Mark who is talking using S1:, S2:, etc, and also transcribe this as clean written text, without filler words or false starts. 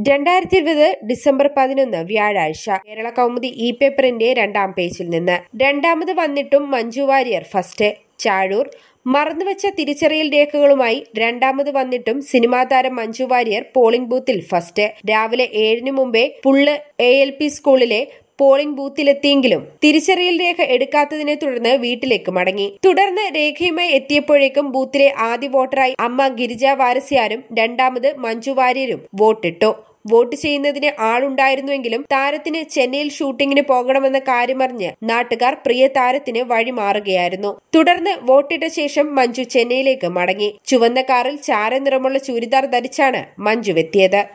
S1: 2020 December 11 വ്യാഴാഴ്ച കേരള കൗമുദി പേപ്പറിന്റെ 2-ാം പേജിൽ നിന്ന് രണ്ടാമത് വന്നിട്ടും മഞ്ജു വാര്യർ ഫസ്റ്റ്. ചാഴൂർ മറന്നുവെച്ച തിരിച്ചറിയൽ രേഖകളുമായി രണ്ടാമത് വന്നിട്ടും സിനിമാ താരം മഞ്ജു വാര്യർ പോളിംഗ് ബൂത്തിൽ ഫസ്റ്റ്. രാവിലെ 7-ന് മുമ്പേ പുള്ള് ALP സ്കൂളിലെ പോളിംഗ് ബൂത്തിലെത്തിയെങ്കിലും തിരിച്ചറിയൽ രേഖ എടുക്കാത്തതിനെ തുടർന്ന് വീട്ടിലേക്ക് മടങ്ങി. തുടർന്ന് രേഖയുമായി എത്തിയപ്പോഴേക്കും ബൂത്തിലെ ആദ്യ വോട്ടറായി അമ്മ ഗിരിജ വാരസ്യാരും രണ്ടാമത് മഞ്ജു വാര്യരും വോട്ടിട്ടു. വോട്ട് ചെയ്യുന്നതിന് ആളുണ്ടായിരുന്നുവെങ്കിലും താരത്തിന് ചെന്നൈയിൽ ഷൂട്ടിങ്ങിന് പോകണമെന്ന കാര്യമറിഞ്ഞ് നാട്ടുകാർ പ്രിയ താരത്തിന് വഴിമാറുകയായിരുന്നു. തുടർന്ന് വോട്ടിട്ട ശേഷം മഞ്ജു ചെന്നൈയിലേക്ക് മടങ്ങി. ചുവന്ന കാറിൽ ചാര നിറമുള്ള ചുരിദാർ ധരിച്ചാണ് മഞ്ജു എത്തിയത്.